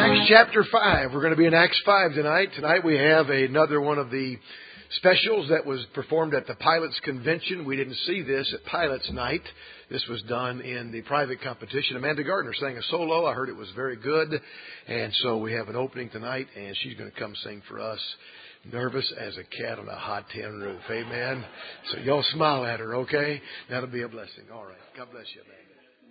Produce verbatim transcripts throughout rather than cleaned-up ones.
Acts chapter five. We're going to be in Acts five tonight. Tonight we have another one of the specials that was performed at the Pilots Convention. We didn't see this at Pilots Night. This was done in the private competition. Amanda Gardner sang a solo. I heard it was very good. And so we have an opening tonight, and she's going to come sing for us. Nervous as a cat on a hot tin roof. Amen. So y'all smile at her, okay? That'll be a blessing. All right. God bless you, Amanda.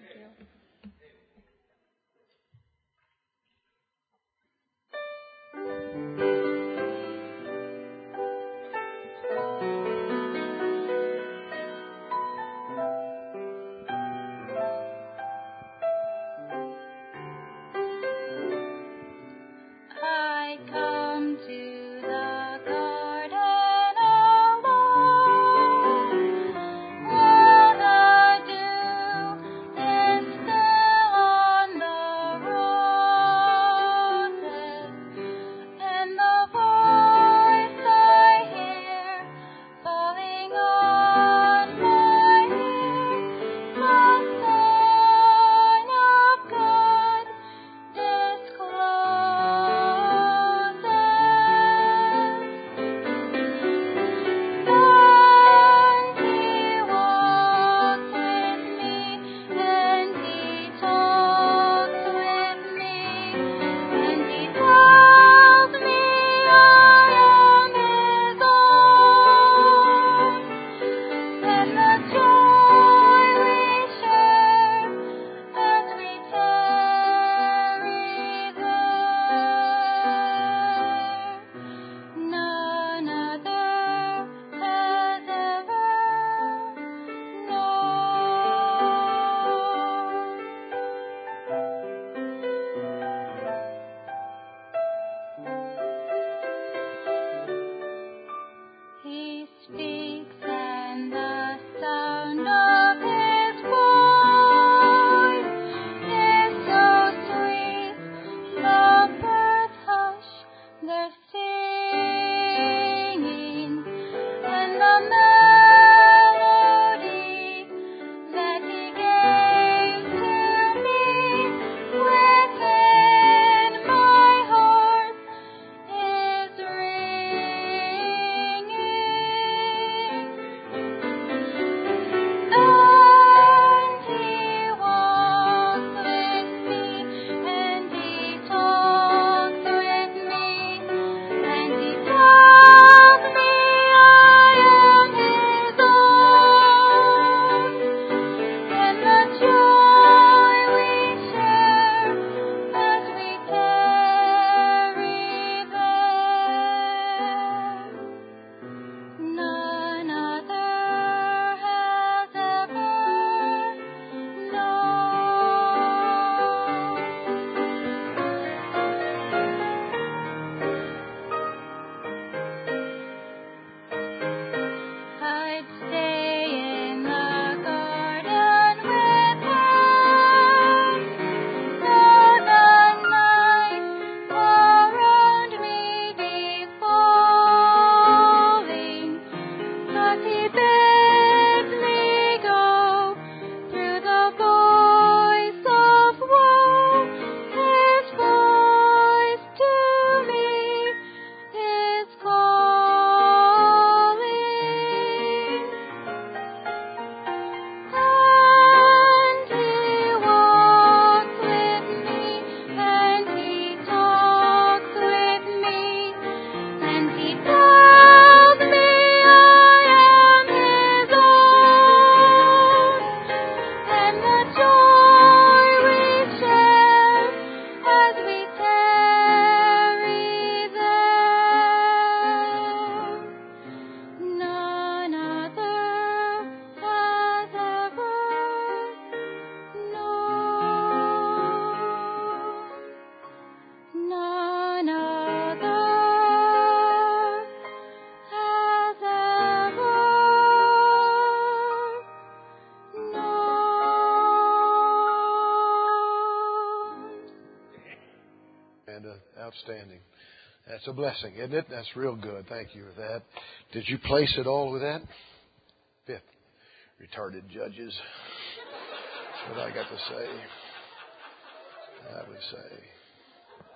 Outstanding. That's a blessing, isn't it? That's real good. Thank you for that. Did you place it all with that? Fifth. Retarded judges. That's what I got to say. I would say.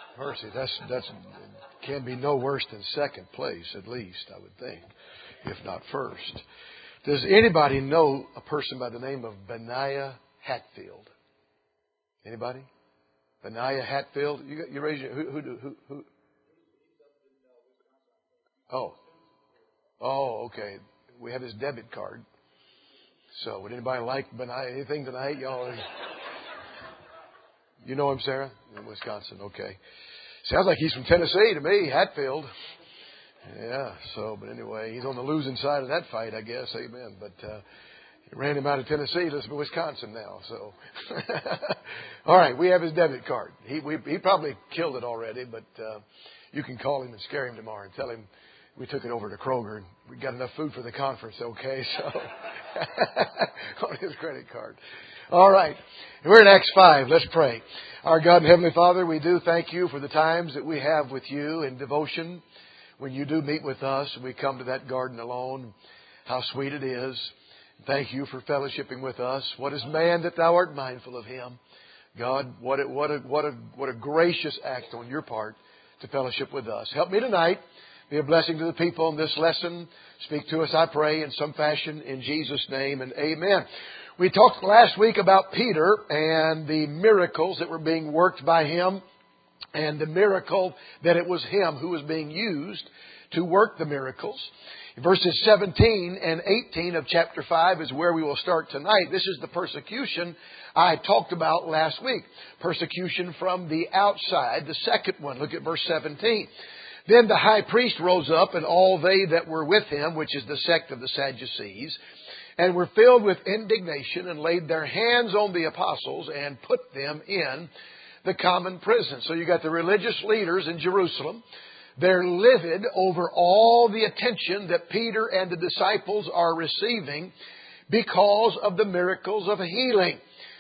Mercy, that's that's can be no worse than second place, at least, I would think, if not first. Does anybody know a person by the name of Benaiah Hatfield? Anybody? Benaiah Hatfield? You, you raise your, who, who, who, who? Oh. Oh, okay. We have his debit card. So, would anybody like Benaiah? Anything tonight? Y'all, you know him, Sarah? In Wisconsin. Okay. Sounds like he's from Tennessee to me, Hatfield. Yeah, so, but anyway, he's on the losing side of that fight, I guess. Amen. But, uh, he ran him out of Tennessee. He lives in Wisconsin now, so. All right, we have his debit card. He, we, he probably killed it already, but, uh, you can call him and scare him tomorrow and tell him we took it over to Kroger and we got enough food for the conference, okay? So, on his credit card. All right. We're in Acts five. Let's pray. Our God and Heavenly Father, we do thank you for the times that we have with you in devotion. When you do meet with us and we come to that garden alone, how sweet it is. Thank you for fellowshipping with us. What is man that thou art mindful of him? God, what a, what a, what a, what a gracious act on your part to fellowship with us. Help me tonight. Be a blessing to the people in this lesson. Speak to us, I pray, in some fashion in Jesus' name, and amen. We talked last week about Peter and the miracles that were being worked by him, and the miracle that it was him who was being used to work the miracles. Verses seventeen and eighteen of chapter five is where we will start tonight. This is the persecution I talked about last week. Persecution from the outside, the second one. Look at verse seventeen. Then the high priest rose up, and all they that were with him, which is the sect of the Sadducees, and were filled with indignation, and laid their hands on the apostles, and put them in the common prison. So you got the religious leaders in Jerusalem. They're livid over all the attention that Peter and the disciples are receiving because of the miracles of healing.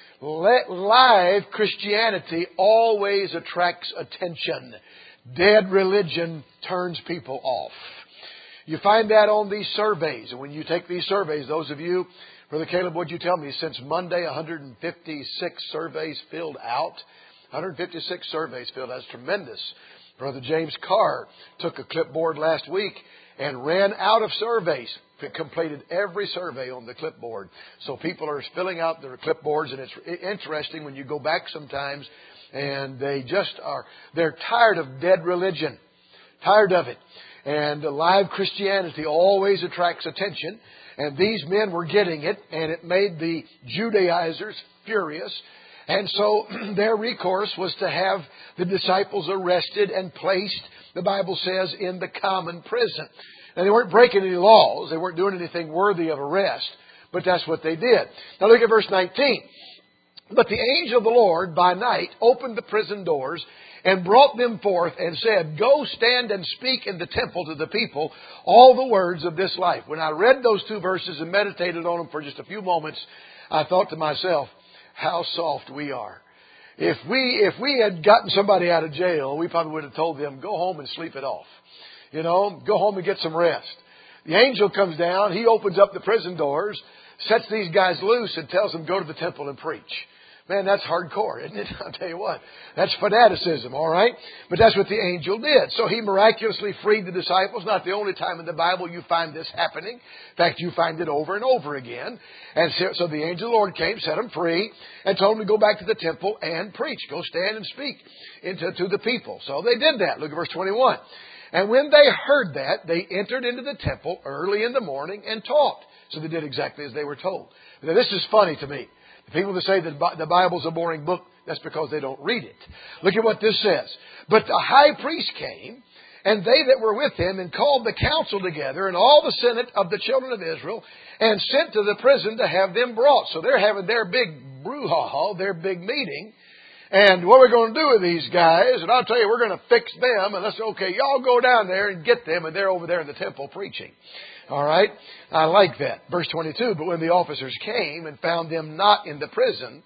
Live Christianity always attracts attention. Dead religion turns people off. You find that on these surveys. And when you take these surveys, those of you, Brother Caleb, what'd you tell me? Since Monday, one hundred fifty-six surveys filled out. one hundred fifty-six surveys filled out. That's tremendous. Brother James Carr took a clipboard last week and ran out of surveys. Completed every survey on the clipboard. So people are filling out their clipboards, and it's interesting when you go back sometimes and they just are, they're tired of dead religion. Tired of it. And live Christianity always attracts attention. And these men were getting it, and it made the Judaizers furious. And so their recourse was to have the disciples arrested and placed, the Bible says, in the common prison. Now, they weren't breaking any laws. They weren't doing anything worthy of arrest. But that's what they did. Now look at verse nineteen. But the angel of the Lord by night opened the prison doors and brought them forth and said, Go stand and speak in the temple to the people all the words of this life. When I read those two verses and meditated on them for just a few moments, I thought to myself, how soft we are. If we, if we had gotten somebody out of jail, we probably would have told them, go home and sleep it off. You know, go home and get some rest. The angel comes down, he opens up the prison doors, sets these guys loose and tells them, go to the temple and preach. Man, that's hardcore, isn't it? I'll tell you what. That's fanaticism, all right? But that's what the angel did. So he miraculously freed the disciples. Not the only time in the Bible you find this happening. In fact, you find it over and over again. And so, so the angel of the Lord came, set them free, and told them to go back to the temple and preach. Go stand and speak into, to the people. So they did that. Look at verse twenty-one. And when they heard that, they entered into the temple early in the morning and taught. So they did exactly as they were told. Now, this is funny to me. People that say that the Bible's a boring book, that's because they don't read it. Look at what this says. But the high priest came, and they that were with him, and called the council together, and all the senate of the children of Israel, and sent to the prison to have them brought. So they're having their big brouhaha, their big meeting. And what we're going to do with these guys, and I'll tell you, we're going to fix them, and let's, okay, y'all go down there and get them, and they're over there in the temple preaching. All right? I like that. Verse twenty-two, but when the officers came and found them not in the prison,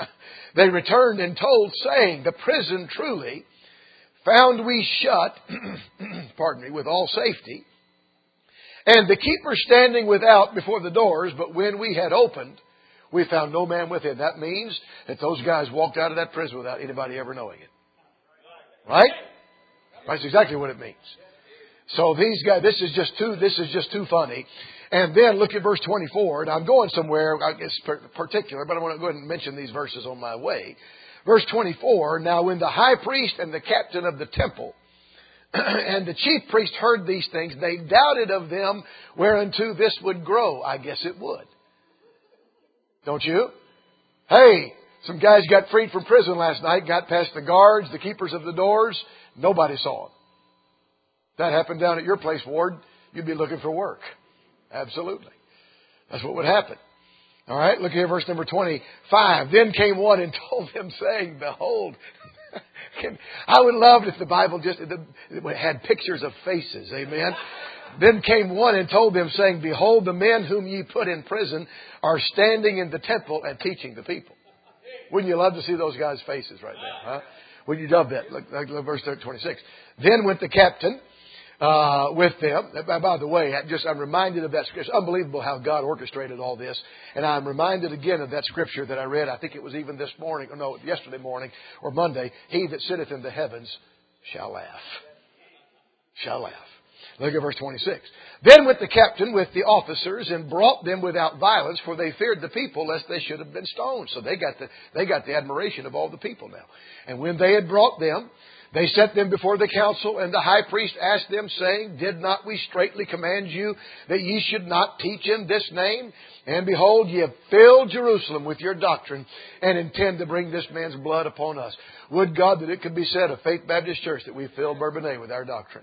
they returned and told, saying, the prison truly found we shut, pardon me, with all safety, and the keeper standing without before the doors, but when we had opened, we found no man within. That means that those guys walked out of that prison without anybody ever knowing it. Right? That's exactly what it means. So these guys, this is just too, this is just too funny. And then look at verse twenty-four. And I'm going somewhere, it's particular, but I want to go ahead and mention these verses on my way. Verse twenty-four, now when the high priest and the captain of the temple and the chief priest heard these things, they doubted of them whereunto this would grow. I guess it would. Don't you? Hey, some guys got freed from prison last night, got past the guards, the keepers of the doors. Nobody saw them. That happened down at your place, Ward. You'd be looking for work. Absolutely. That's what would happen. All right, look here, verse number twenty-five. Then came one and told them, saying, behold. I would love it if the Bible just it had pictures of faces. Amen. Then came one and told them, saying, behold, the men whom ye put in prison are standing in the temple and teaching the people. Wouldn't you love to see those guys' faces right there? Huh? Wouldn't you love that? Look, look, look verse twenty-six. Then went the captain uh, with them. By the way, I just I'm reminded of that scripture. It's unbelievable how God orchestrated all this. And I'm reminded again of that scripture that I read. I think it was even this morning, or no, yesterday morning or Monday. He that sitteth in the heavens shall laugh. Shall laugh. Look at verse twenty-six. Then went the captain with the officers and brought them without violence, for they feared the people, lest they should have been stoned. So they got the, they got the admiration of all the people now. And when they had brought them, they set them before the council, and the high priest asked them, saying, did not we straitly command you that ye should not teach in this name? And behold, ye have filled Jerusalem with your doctrine, and intend to bring this man's blood upon us. Would God that it could be said of Faith Baptist Church that we filled Bourbonnais with our doctrine.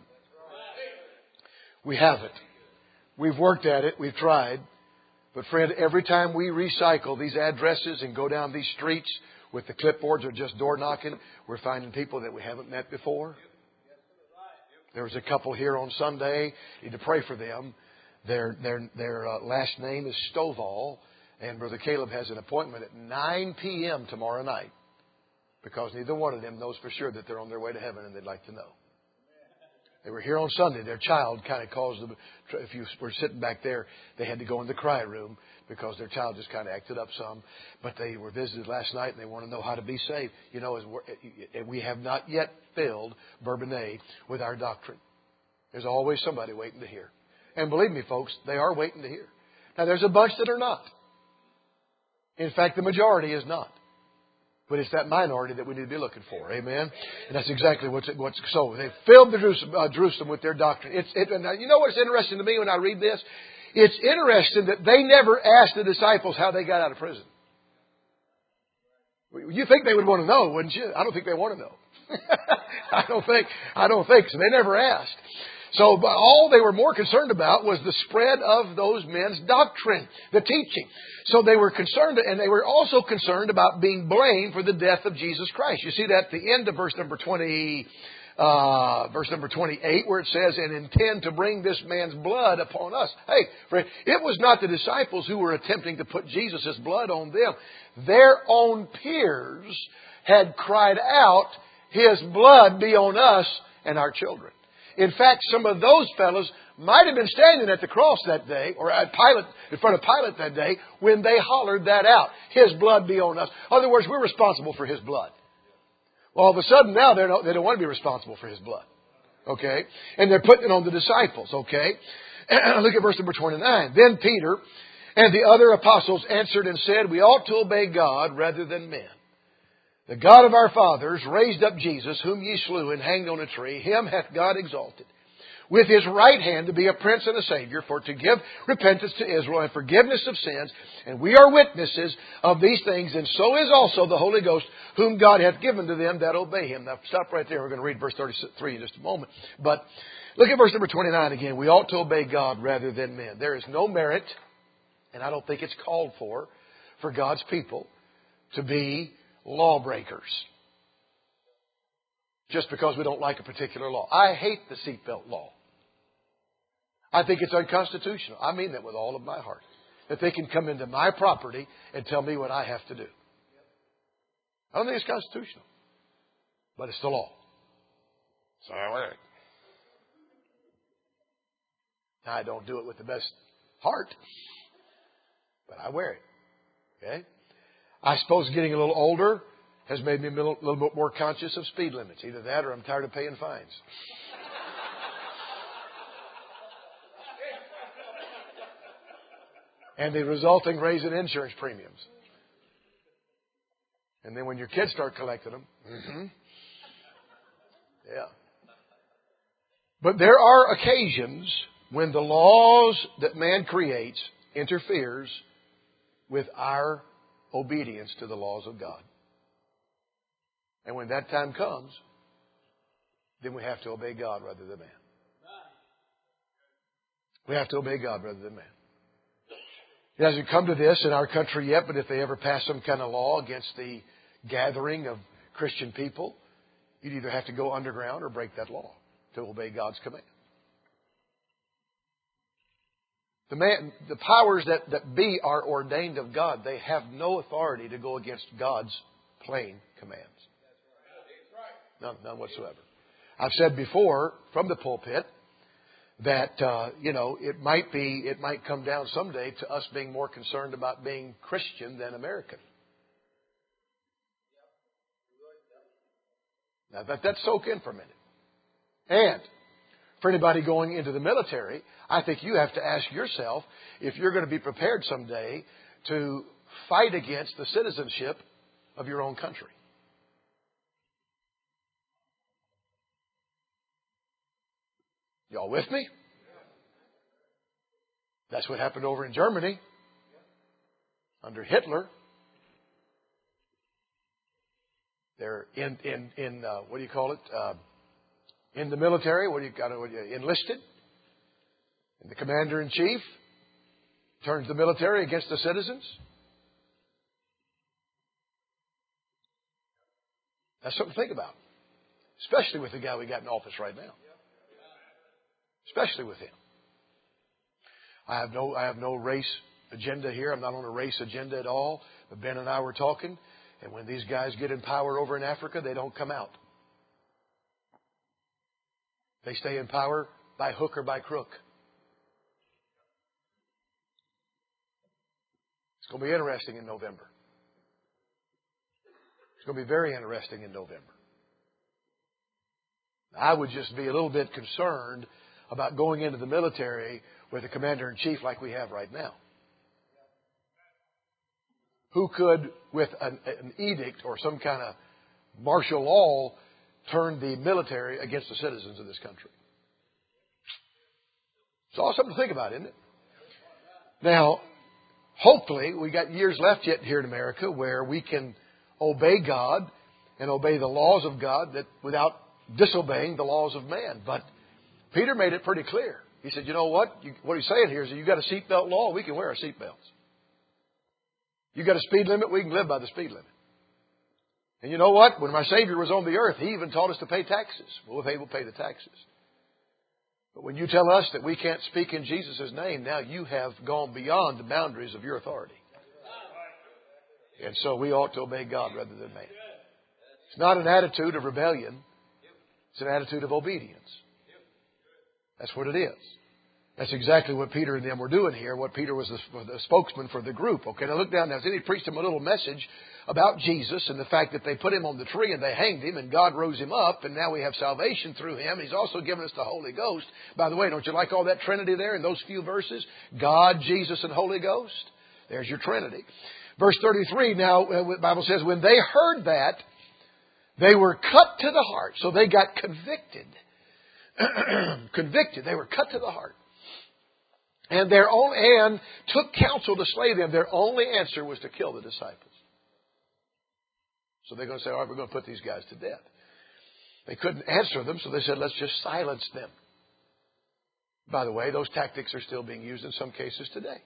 We haven't. We've worked at it. We've tried. But friend, every time we recycle these addresses and go down these streets with the clipboards or just door knocking, we're finding people that we haven't met before. There was a couple here on Sunday. You need to pray for them. Their their their uh, last name is Stovall, and Brother Caleb has an appointment at nine p.m. tomorrow night because neither one of them knows for sure that they're on their way to heaven, and they'd like to know. They were here on Sunday. Their child kind of caused them, if you were sitting back there, they had to go in the cry room because their child just kind of acted up some. But they were visited last night and they want to know how to be saved. You know, we have not yet filled Bourbonnais with our doctrine. There's always somebody waiting to hear. And believe me, folks, they are waiting to hear. Now, there's a bunch that are not. In fact, the majority is not. But it's that minority that we need to be looking for. Amen? And that's exactly what's, what's so. They filled the Jerusalem, uh, Jerusalem with their doctrine. It's, it, and you know what's interesting to me when I read this? It's interesting that they never asked the disciples how they got out of prison. You think they would want to know, wouldn't you? I don't think they want to know. I don't think, I don't think so. They never asked. So but all they were more concerned about was the spread of those men's doctrine, the teaching. So they were concerned, and they were also concerned about being blamed for the death of Jesus Christ. You see that at the end of verse number twenty, uh, verse number twenty-eight, where it says, "And intend to bring this man's blood upon us." Hey, friend, it was not the disciples who were attempting to put Jesus' blood on them. Their own peers had cried out, "His blood be on us and our children." In fact, some of those fellows might have been standing at the cross that day, or at Pilate, in front of Pilate that day, when they hollered that out. His blood be on us. In other words, we're responsible for His blood. Well, all of a sudden now they don't, they don't want to be responsible for His blood. Okay? And they're putting it on the disciples. Okay? Look at verse number twenty-nine. Then Peter and the other apostles answered and said, "We ought to obey God rather than men. The God of our fathers raised up Jesus, whom ye slew and hanged on a tree. Him hath God exalted with His right hand to be a prince and a savior, for to give repentance to Israel and forgiveness of sins. And we are witnesses of these things, and so is also the Holy Ghost, whom God hath given to them that obey Him." Now, stop right there. We're going to read verse thirty-three in just a moment. But look at verse number twenty-nine again. We ought to obey God rather than men. There is no merit, and I don't think it's called for, for God's people to be lawbreakers just because we don't like a particular law. I hate the seatbelt law. I think it's unconstitutional. I mean that with all of my heart. That they can come into my property and tell me what I have to do. I don't think it's constitutional. But it's the law. So I wear it. I don't do it with the best heart. But I wear it. Okay? I suppose getting a little older, has made me a little, little bit more conscious of speed limits. Either that or I'm tired of paying fines. And the resulting raise in insurance premiums. And then when your kids start collecting them, mm-hmm, yeah. But there are occasions when the laws that man creates interferes with our obedience to the laws of God. And when that time comes, then we have to obey God rather than man. We have to obey God rather than man. It hasn't come to this in our country yet, but if they ever pass some kind of law against the gathering of Christian people, you'd either have to go underground or break that law to obey God's command. The man, the powers that, that be are ordained of God. They have no authority to go against God's plain commands. None, none whatsoever. I've said before from the pulpit that, uh, you know, it might be, it might come down someday to us being more concerned about being Christian than American. Now, let that soak in for a minute. And for anybody going into the military, I think you have to ask yourself if you're going to be prepared someday to fight against the citizenship of your own country. Y'all with me? That's what happened over in Germany under Hitler. They're in in in uh, what do you call it? Uh, in the military. What do you got? What do you, enlisted. And the commander in chief turns the military against the citizens. That's something to think about, especially with the guy we got in office right now. Especially with him. I have no I have no race agenda here. I'm not on a race agenda at all. But Ben and I were talking, and when these guys get in power over in Africa, they don't come out. They stay in power by hook or by crook. It's going to be interesting in November. It's going to be very interesting in November. I would just be a little bit concerned about going into the military with a commander-in-chief like we have right now. Who could, with an, an edict or some kind of martial law, turn the military against the citizens of this country? It's all something to think about, isn't it? Now, hopefully, we got years left yet here in America where we can obey God and obey the laws of God that without disobeying the laws of man. But Peter made it pretty clear. He said, you know what? You, what he's saying here is that you've got a seatbelt law. We can wear our seatbelts. You've got a speed limit. We can live by the speed limit. And you know what? When my Savior was on the earth, He even taught us to pay taxes. Well, if able, pay the taxes. But when you tell us that we can't speak in Jesus' name, now you have gone beyond the boundaries of your authority. And so we ought to obey God rather than man. It's not an attitude of rebellion. It's an attitude of obedience. That's what it is. That's exactly what Peter and them were doing here. What Peter was the, the spokesman for the group. Okay, now look down now. Then he preached them a little message about Jesus and the fact that they put Him on the tree and they hanged Him and God rose Him up and now we have salvation through Him. He's also given us the Holy Ghost. By the way, don't you like all that Trinity there in those few verses? God, Jesus, and Holy Ghost. There's your Trinity. Verse thirty-three, now the Bible says, when they heard that, they were cut to the heart. So they got convicted. Convicted. They were cut to the heart. And their own and took counsel to slay them. Their only answer was to kill the disciples. So they're going to say, all right, we're going to put these guys to death. They couldn't answer them, so they said, let's just silence them. By the way, those tactics are still being used in some cases today.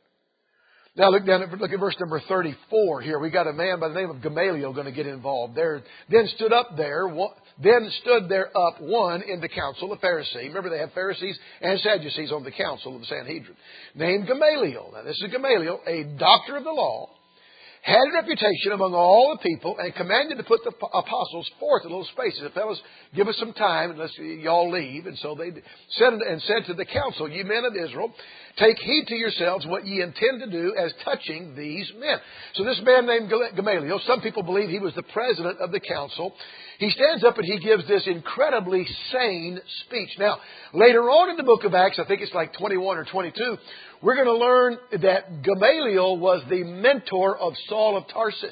Now look down at, look at verse number thirty-four here. We got a man by the name of Gamaliel going to get involved. There, then stood up there, then stood there up one in the council, a Pharisee. Remember they have Pharisees and Sadducees on the council of the Sanhedrin. Named Gamaliel. Now this is Gamaliel, a doctor of the law, had a reputation among all the people and commanded to put the apostles forth in little spaces. The fellows, give us some time and let's y'all leave. And so they said and said to the council, ye men of Israel, Take heed to yourselves what ye intend to do as touching these men. So this man named Gamaliel, some people believe he was the president of the council. He stands up and he gives this incredibly sane speech. Now, later on in the book of Acts, I think it's like twenty-one or twenty-two, we're going to learn that Gamaliel was the mentor of Saul of Tarsus.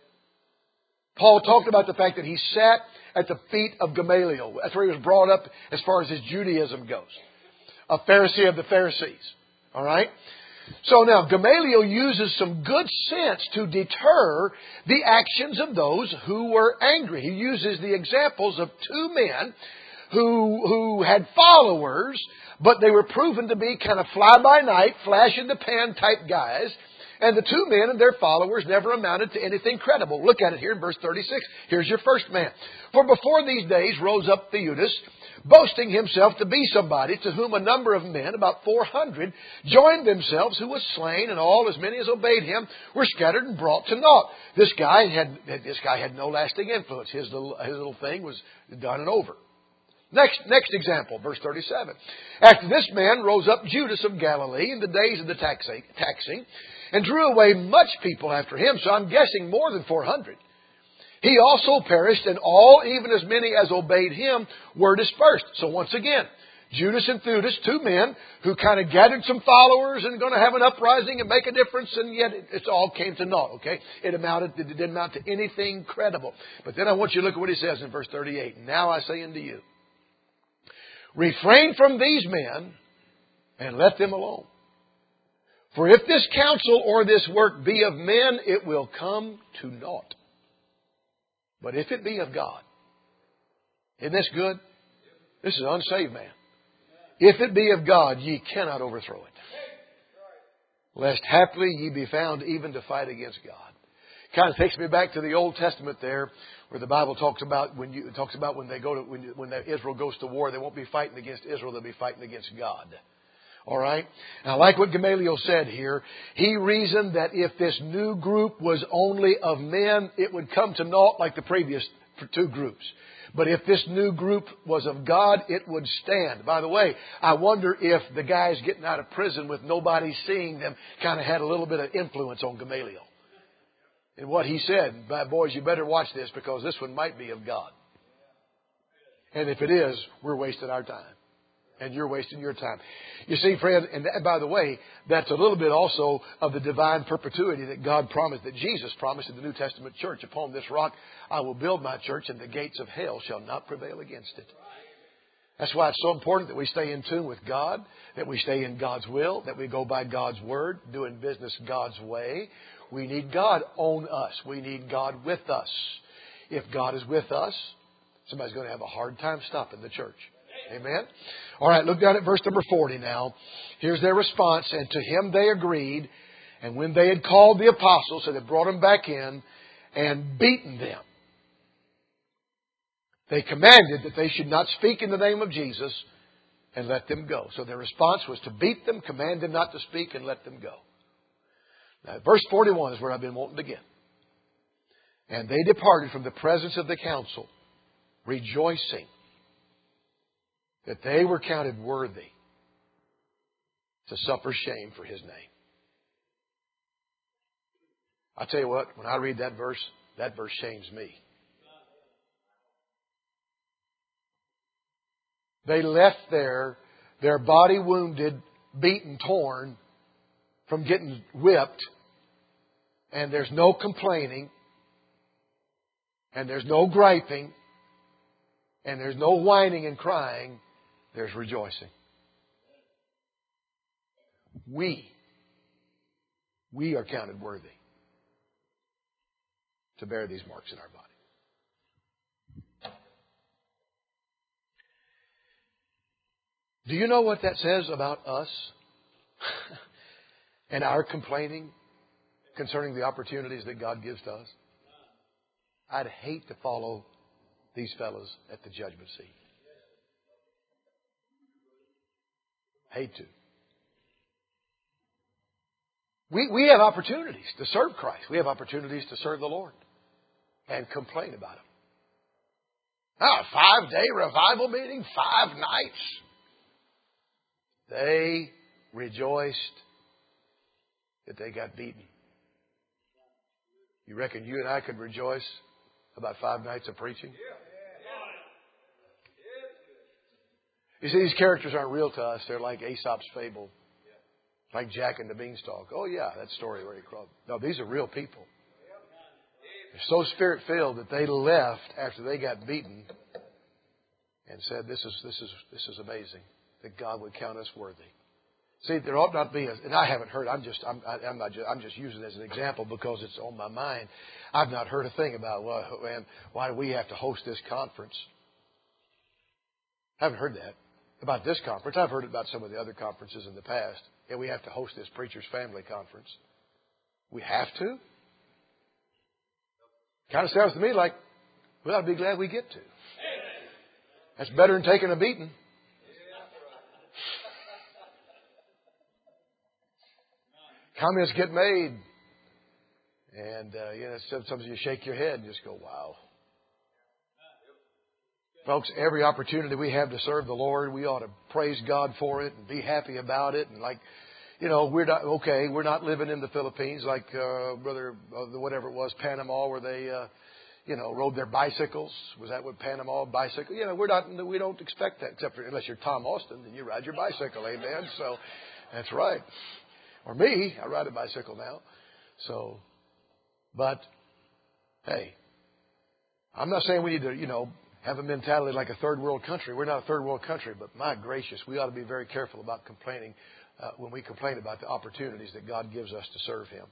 Paul talked about the fact that he sat at the feet of Gamaliel. That's where he was brought up as far as his Judaism goes. A Pharisee of the Pharisees. All right? So now, Gamaliel uses some good sense to deter the actions of those who were angry. He uses the examples of two men who, who had followers, but they were proven to be kind of fly-by-night, flash-in-the-pan type guys. And the two men and their followers never amounted to anything credible. Look at it here in verse thirty-six. Here's your first man. For before these days rose up Theudas, boasting himself to be somebody, to whom a number of men, about four hundred, joined themselves, who was slain, and all, as many as obeyed him, were scattered and brought to naught. This guy had, this guy had no lasting influence. His little, his little thing was done and over. Next, next example, verse thirty-seven. After this man rose up Judas of Galilee in the days of the taxing, taxing and drew away much people after him. So I'm guessing more than four hundred. He also perished, and all, even as many as obeyed him, were dispersed. So once again, Judas and Theudas, two men who kind of gathered some followers and going to have an uprising and make a difference, and yet it, it all came to naught, okay? It amounted, it didn't amount to anything credible. But then I want you to look at what he says in verse thirty-eight. Now I say unto you, refrain from these men and let them alone. For if this counsel or this work be of men, it will come to naught. But if it be of God, isn't this good? This is an unsaved man. If it be of God, ye cannot overthrow it. Lest haply ye be found even to fight against God. Kind of takes me back to the Old Testament there, where the Bible talks about when you talks about when they go to when when Israel goes to war, they won't be fighting against Israel; they'll be fighting against God. All right? Now, like what Gamaliel said here, he reasoned that if this new group was only of men, it would come to naught like the previous two groups. But if this new group was of God, it would stand. By the way, I wonder if the guys getting out of prison with nobody seeing them kind of had a little bit of influence on Gamaliel. And what he said, boys, you better watch this because this one might be of God. And if it is, we're wasting our time. And you're wasting your time. You see, friend, and by the way, that's a little bit also of the divine perpetuity that God promised, that Jesus promised in the New Testament church. Upon this rock I will build my church, and the gates of hell shall not prevail against it. That's why it's so important that we stay in tune with God, that we stay in God's will, that we go by God's word, doing business God's way. We need God on us. We need God with us. If God is with us, somebody's going to have a hard time stopping the church. Amen? All right, look down at verse number forty now. Here's their response. And to him they agreed. And when they had called the apostles, so they brought them back in and beaten them, they commanded that they should not speak in the name of Jesus and let them go. So their response was to beat them, command them not to speak, and let them go. Now, verse forty-one is where I've been wanting to get. And they departed from the presence of the council, rejoicing that they were counted worthy to suffer shame for his name. I tell you what, when I read that verse, that verse shames me. They left there, their body wounded, beaten, torn, from getting whipped, and there's no complaining, and there's no griping, and there's no whining and crying. There's rejoicing. We, we are counted worthy to bear these marks in our body. Do you know what that says about us and our complaining concerning the opportunities that God gives to us? I'd hate to follow these fellows at the judgment seat. Hate to. We, we have opportunities to serve Christ. We have opportunities to serve the Lord and complain about Him. Ah, a five-day revival meeting, five nights. They rejoiced that they got beaten. You reckon you and I could rejoice about five nights of preaching? You see, these characters aren't real to us. They're like Aesop's fable. Like Jack and the Beanstalk. Oh, yeah, that story where he crawled. No, these are real people. They're so spirit-filled that they left after they got beaten and said, this is, this is, this is amazing, that God would count us worthy. See, there ought not be, a, and I haven't heard. I'm just, I'm, I'm not, just, I'm just using it as an example because it's on my mind. I've not heard a thing about, well, man, why do we have to host this conference? I haven't heard that about this conference. I've heard about some of the other conferences in the past. Yeah, we have to host this preacher's family conference. We have to. Kind of sounds to me like we ought to be glad we get to. That's better than taking a beating. Comments get made. And, uh, you know, sometimes you shake your head and just go, wow. Folks, every opportunity we have to serve the Lord, we ought to praise God for it and be happy about it. And like, you know, we're not, okay, we're not living in the Philippines like, uh, brother, uh, whatever it was, Panama, where they, uh, you know, rode their bicycles. Was that what Panama, bicycle? You know, we're not, we don't expect that, except for, unless you're Tom Austin, then you ride your bicycle, amen? So, that's right. Or me, I ride a bicycle now. So, but, hey, I'm not saying we need to, you know, have a mentality like a third world country. We're not a third world country, but my gracious, we ought to be very careful about complaining uh, when we complain about the opportunities that God gives us to serve Him.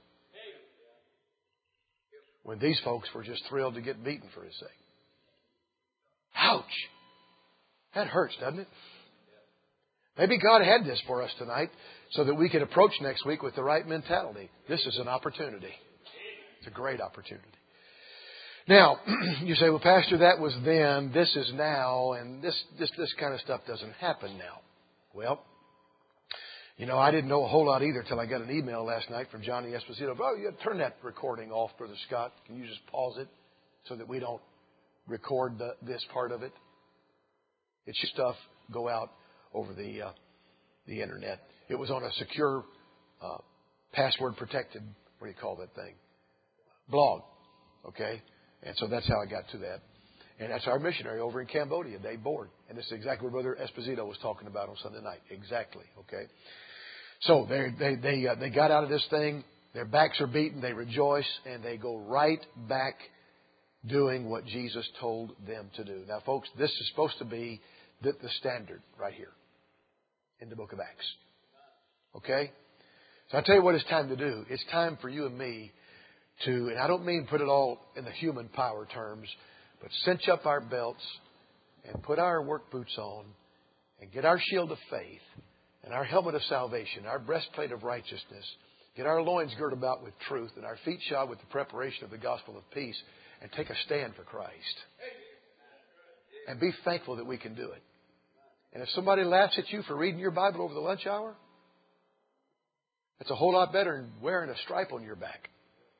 When these folks were just thrilled to get beaten for His sake. Ouch! That hurts, doesn't it? Maybe God had this for us tonight so that we could approach next week with the right mentality. This is an opportunity. It's a great opportunity. Now, you say, well, Pastor, that was then, this is now, and this, this, this kind of stuff doesn't happen now. Well, you know, I didn't know a whole lot either till I got an email last night from Johnny Esposito. Oh, you turn that recording off, Brother Scott. Can you just pause it so that we don't record the, this part of it? It should stuff go out over the uh, the internet. It was on a secure, uh, password protected, what do you call that thing? Blog. Okay? And so that's how I got to that. And that's our missionary over in Cambodia, Dave Board. And this is exactly what Brother Esposito was talking about on Sunday night. Exactly. Okay? So they they they, uh, they got out of this thing. Their backs are beaten. They rejoice. And they go right back doing what Jesus told them to do. Now, folks, this is supposed to be the, the standard right here in the book of Acts. Okay? So I'll tell you what it's time to do. It's time for you and me to, and I don't mean put it all in the human power terms, but cinch up our belts and put our work boots on and get our shield of faith and our helmet of salvation, our breastplate of righteousness, get our loins girt about with truth and our feet shod with the preparation of the gospel of peace and take a stand for Christ. And be thankful that we can do it. And if somebody laughs at you for reading your Bible over the lunch hour, that's a whole lot better than wearing a stripe on your back.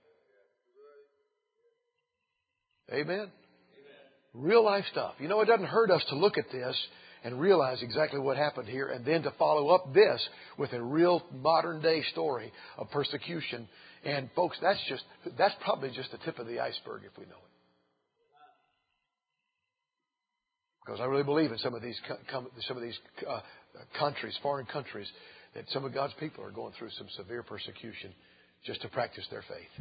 Amen? Amen. Real life stuff. You know, it doesn't hurt us to look at this and realize exactly what happened here and then to follow up this with a real modern day story of persecution. And folks, that's just, that's probably just the tip of the iceberg if we know it. Because I really believe in some of these, some of these uh, countries, foreign countries, that some of God's people are going through some severe persecution just to practice their faith.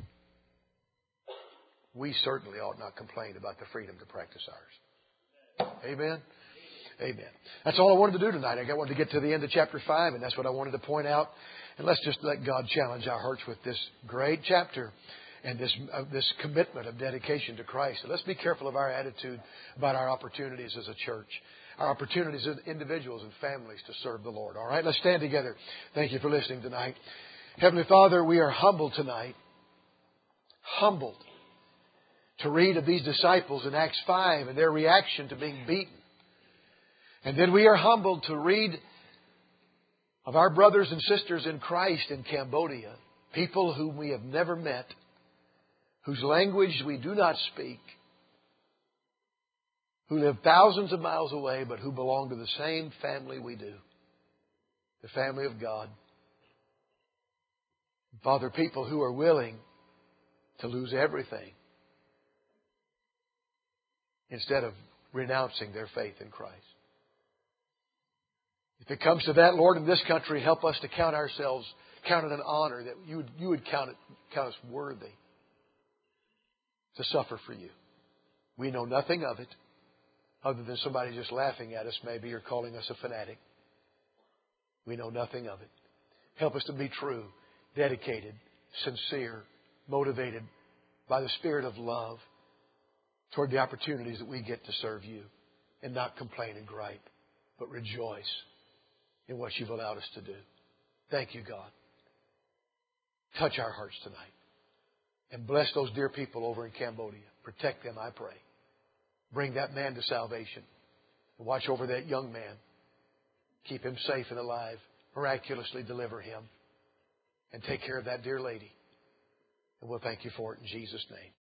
We certainly ought not complain about the freedom to practice ours. Amen? Amen. That's all I wanted to do tonight. I wanted to get to the end of chapter five, and that's what I wanted to point out. And let's just let God challenge our hearts with this great chapter and this uh, this commitment of dedication to Christ. And let's be careful of our attitude about our opportunities as a church, our opportunities as individuals and families to serve the Lord. All right, let's stand together. Thank you for listening tonight. Heavenly Father, we are humbled tonight, humbled to read of these disciples in Acts five and their reaction to being beaten. And then we are humbled to read of our brothers and sisters in Christ in Cambodia, people whom we have never met, whose language we do not speak, who live thousands of miles away, but who belong to the same family we do, the family of God. Father, people who are willing to lose everything instead of renouncing their faith in Christ. If it comes to that, Lord, in this country, help us to count ourselves, count it an honor that you would, you would count, it, count us worthy to suffer for you. We know nothing of it other than somebody just laughing at us maybe or calling us a fanatic. We know nothing of it. Help us to be true, dedicated, sincere, motivated by the Spirit of love toward the opportunities that we get to serve you and not complain and gripe, but rejoice in what you've allowed us to do. Thank you, God. Touch our hearts tonight and bless those dear people over in Cambodia. Protect them, I pray. Bring that man to salvation. And watch over that young man. Keep him safe and alive. Miraculously deliver him. And take care of that dear lady. And we'll thank you for it in Jesus' name.